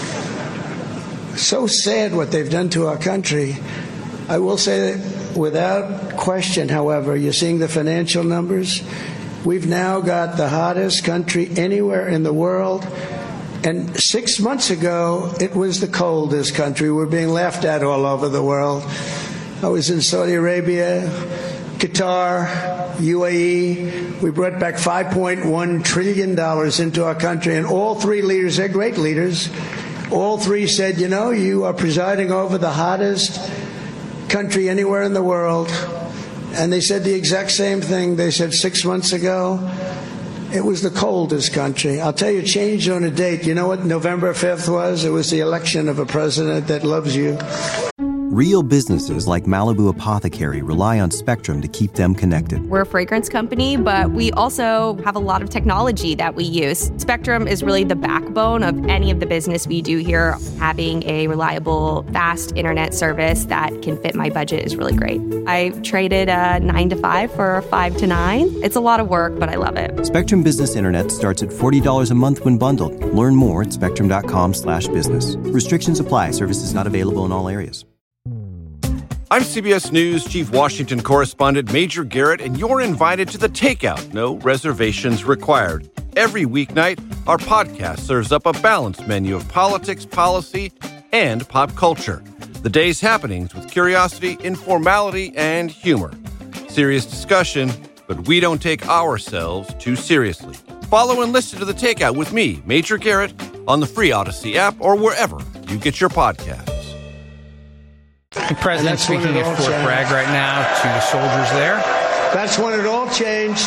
So sad what they've done to our country. I will say that without question, however, you're seeing the financial numbers. We've now got the hottest country anywhere in the world. And six months ago, it was the coldest country. We're being laughed at all over the world. I was in Saudi Arabia, Qatar, U A E. We brought back five point one trillion dollars into our country. And all three leaders, they're great leaders, all three said, you know, you are presiding over the hottest country anywhere in the world. And they said the exact same thing they said six months ago. It was the coldest country. I'll tell you, it changed on a date. You know what November fifth was? It was the election of a president that loves you. Real businesses like Malibu Apothecary rely on Spectrum to keep them connected. We're a fragrance company, but we also have a lot of technology that we use. Spectrum is really the backbone of any of the business we do here. Having a reliable, fast internet service that can fit my budget is really great. I traded a nine to five for a five to nine. It's a lot of work, but I love it. Spectrum Business Internet starts at forty dollars a month when bundled. Learn more at spectrum.com slash business. Restrictions apply. Services not available in all areas. I'm C B S News Chief Washington Correspondent Major Garrett, and you're invited to The Takeout. No reservations required. Every weeknight, our podcast serves up a balanced menu of politics, policy, and pop culture. The day's happenings with curiosity, informality, and humor. Serious discussion, but we don't take ourselves too seriously. Follow and listen to The Takeout with me, Major Garrett, on the free Odyssey app or wherever you get your podcasts. The president speaking at Fort Bragg right now to the soldiers there. That's when it all changed.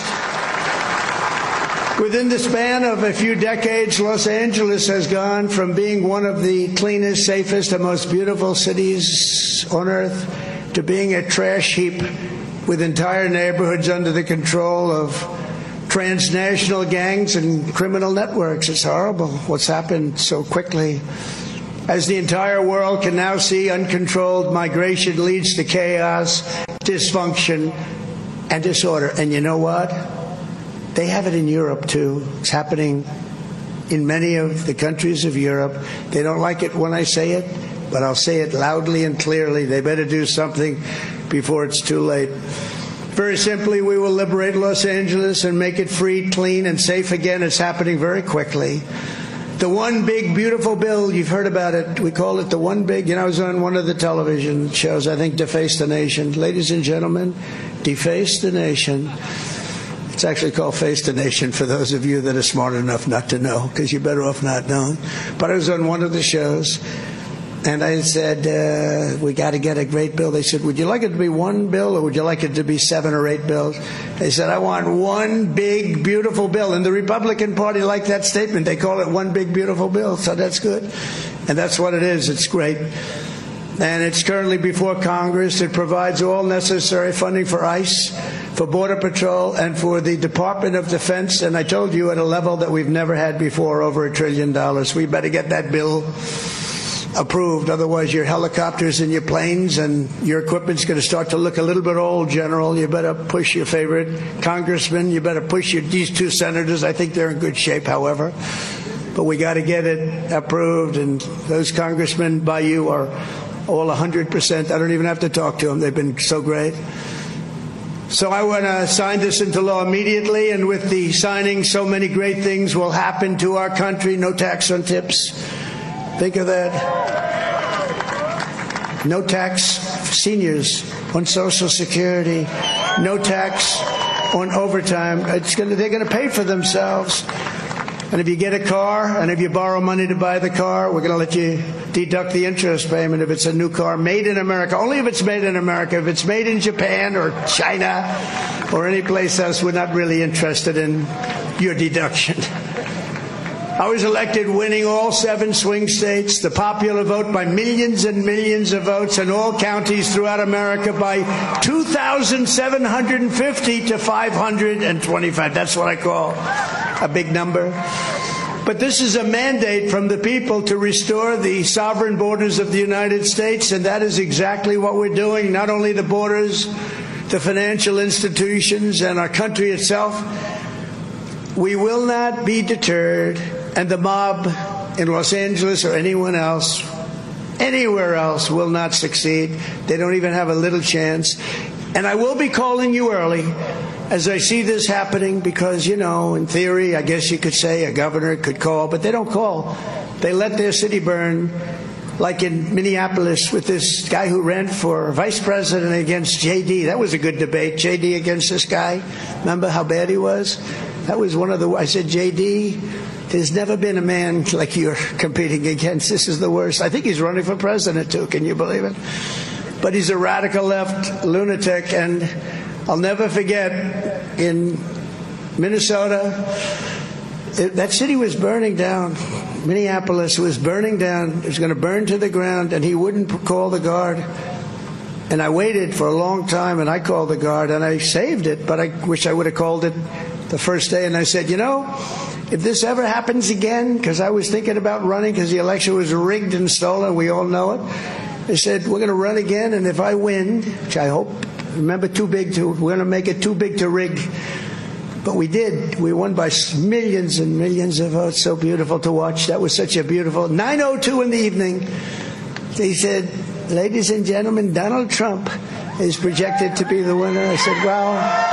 Within the span of a few decades, Los Angeles has gone from being one of the cleanest, safest, and most beautiful cities on earth to being a trash heap with entire neighborhoods under the control of transnational gangs and criminal networks. It's horrible what's happened so quickly. As the entire world can now see, uncontrolled migration leads to chaos, dysfunction, and disorder. And you know what? They have it in Europe, too. It's happening in many of the countries of Europe. They don't like it when I say it, but I'll say it loudly and clearly. They better do something before it's too late. Very simply, we will liberate Los Angeles and make it free, clean, and safe again. It's happening very quickly. The one big, beautiful bill, you've heard about it. We call it the one big, you know, I was on one of the television shows, I think Deface the Nation. Ladies and gentlemen, Deface the Nation. It's actually called Face the Nation for those of you that are smart enough not to know, because you're better off not knowing. But I was on one of the shows, and I said, uh, we got to get a great bill. They said, would you like it to be one bill or would you like it to be seven or eight bills? They said, I want one big, beautiful bill. And the Republican Party liked that statement. They call it one big, beautiful bill. So that's good. And that's what it is. It's great. And it's currently before Congress. It provides all necessary funding for ICE, for Border Patrol, and for the Department of Defense. And I told you at a level that we've never had before, over a trillion dollars. We better get that bill approved. Otherwise, your helicopters and your planes and your equipment's going to start to look a little bit old, General. You better push your favorite congressman. You better push your, these two senators. I think they're in good shape, however. But we got to get it approved. And those congressmen by you are all one hundred percent. I don't even have to talk to them. They've been so great. So I want to sign this into law immediately. And with the signing, so many great things will happen to our country. No tax on tips. Think of that. No tax for seniors on Social Security. No tax on overtime. It's gonna, they're going to pay for themselves. And if you get a car and if you borrow money to buy the car, we're going to let you deduct the interest payment if it's a new car made in America. Only if it's made in America. If it's made in Japan or China or any place else, we're not really interested in your deduction. I was elected winning all seven swing states, the popular vote by millions and millions of votes in all counties throughout America by two thousand seven hundred fifty to five hundred twenty-five. That's what I call a big number. But this is a mandate from the people to restore the sovereign borders of the United States, and that is exactly what we're doing. Not only the borders, the financial institutions, and our country itself. We will not be deterred, and the mob in Los Angeles or anyone else, anywhere else, will not succeed. They don't even have a little chance. And I will be calling you early as I see this happening because, you know, in theory, I guess you could say a governor could call, but they don't call. They let their city burn, like in Minneapolis with this guy who ran for vice president against J D. That was a good debate, J D against this guy. Remember how bad he was? That was one of the, I said, J D, there's never been a man like you're competing against. This is the worst. I think he's running for president, too. Can you believe it? But he's a radical left lunatic, and I'll never forget, in Minnesota, it, that city was burning down. Minneapolis was burning down. It was going to burn to the ground, and he wouldn't call the guard. And I waited for a long time, and I called the guard, and I saved it, but I wish I would have called it the first day. And I said, you know, if this ever happens again, because I was thinking about running because the election was rigged and stolen, we all know it. I said, we're going to run again, and if I win, which I hope, remember, too big to, we're going to make it too big to rig. But we did. We won by millions and millions of votes. So beautiful to watch. That was such a beautiful, nine oh two in the evening, they said, ladies and gentlemen, Donald Trump is projected to be the winner. I said, well,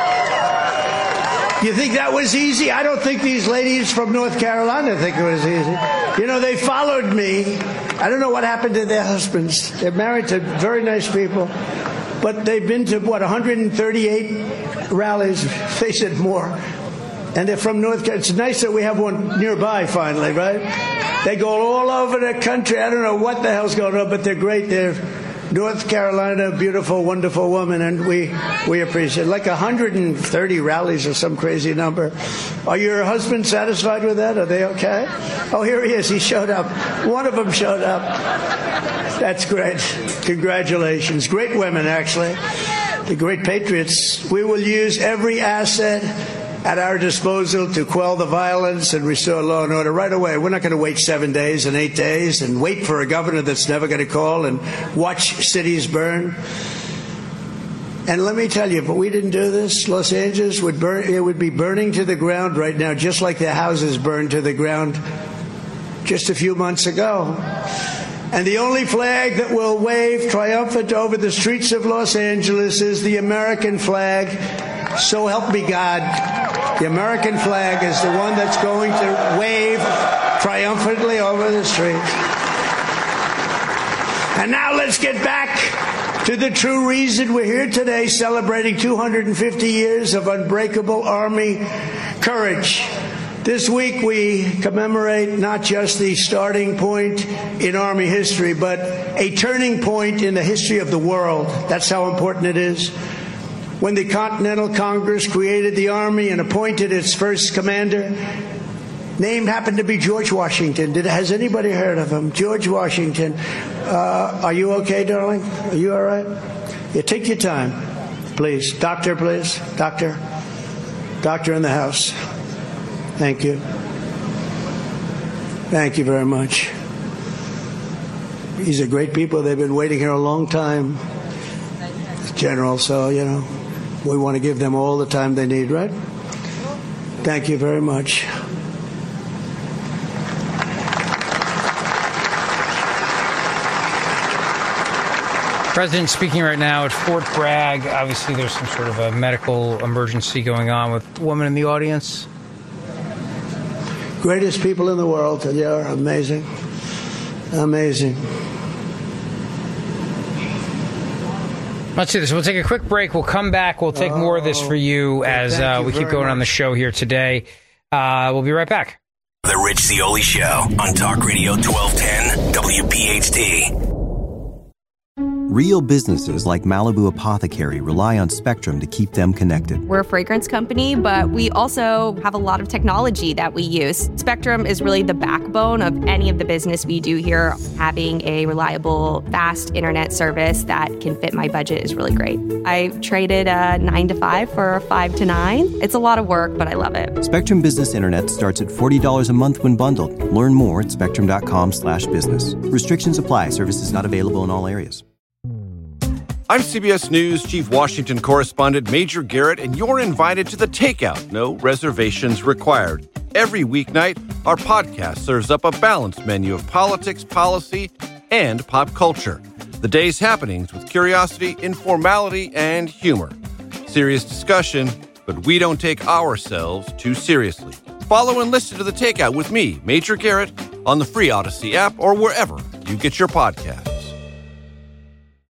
you think that was easy? I don't think these ladies from North Carolina think it was easy. You know, they followed me. I don't know what happened to their husbands. They're married to very nice people. But they've been to, what, one hundred thirty-eight rallies? They said more. And they're from North Carolina. It's nice that we have one nearby finally, right? They go all over the country. I don't know what the hell's going on, but they're great. They're North Carolina, beautiful, wonderful woman, and we we appreciate it. Like one hundred thirty rallies or some crazy number. Are your husbands satisfied with that? Are they okay? Oh, here he is. He showed up. One of them showed up. That's great. Congratulations. Great women, actually. The great patriots. We will use every asset at our disposal to quell the violence and restore law and order right away. We're not going to wait seven days and eight days and wait for a governor that's never going to call and watch cities burn. And let me tell you, if we didn't do this, Los Angeles would burn. It would be burning to the ground right now, just like their houses burned to the ground just a few months ago. And the only flag that will wave triumphant over the streets of Los Angeles is the American flag. So help me God. The American flag is the one that's going to wave triumphantly over the streets. And now let's get back to the true reason we're here today, celebrating two hundred fifty years of unbreakable Army courage. This week we commemorate not just the starting point in Army history, but a turning point in the history of the world. That's how important it is. When the Continental Congress created the Army and appointed its first commander, name happened to be George Washington. Did, has anybody heard of him? George Washington. Uh, are you okay, darling? Are you all right? Yeah, take your time, please. Doctor, please. Doctor. Doctor in the house. Thank you. Thank you very much. These are great people. They've been waiting here a long time, General, so, you know, we want to give them all the time they need, right? Thank you very much. President speaking right now at Fort Bragg. Obviously, there's some sort of a medical emergency going on with a woman in the audience. Greatest people in the world. They're amazing. Amazing. Let's do this. We'll take a quick break. We'll come back. We'll take oh, more of this for you as uh, we keep going much. on the show here today. Uh, we'll be right back. The Rich Zeoli Show on Talk Radio twelve ten W P H T. Real businesses like Malibu Apothecary rely on Spectrum to keep them connected. We're a fragrance company, but we also have a lot of technology that we use. Spectrum is really the backbone of any of the business we do here. Having a reliable, fast internet service that can fit my budget is really great. I traded a nine to five for a five to nine. It's a lot of work, but I love it. Spectrum Business Internet starts at forty dollars a month when bundled. Learn more at spectrum.com slash business. Restrictions apply. Services not available in all areas. I'm C B S News Chief Washington Correspondent Major Garrett, and you're invited to The Takeout. No reservations required. Every weeknight, our podcast serves up a balanced menu of politics, policy, and pop culture. The day's happenings with curiosity, informality, and humor. Serious discussion, but we don't take ourselves too seriously. Follow and listen to The Takeout with me, Major Garrett, on the free Odyssey app or wherever you get your podcasts.